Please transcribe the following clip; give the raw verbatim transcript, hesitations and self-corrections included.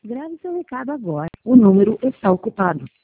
Grave seu recado agora. O número está ocupado.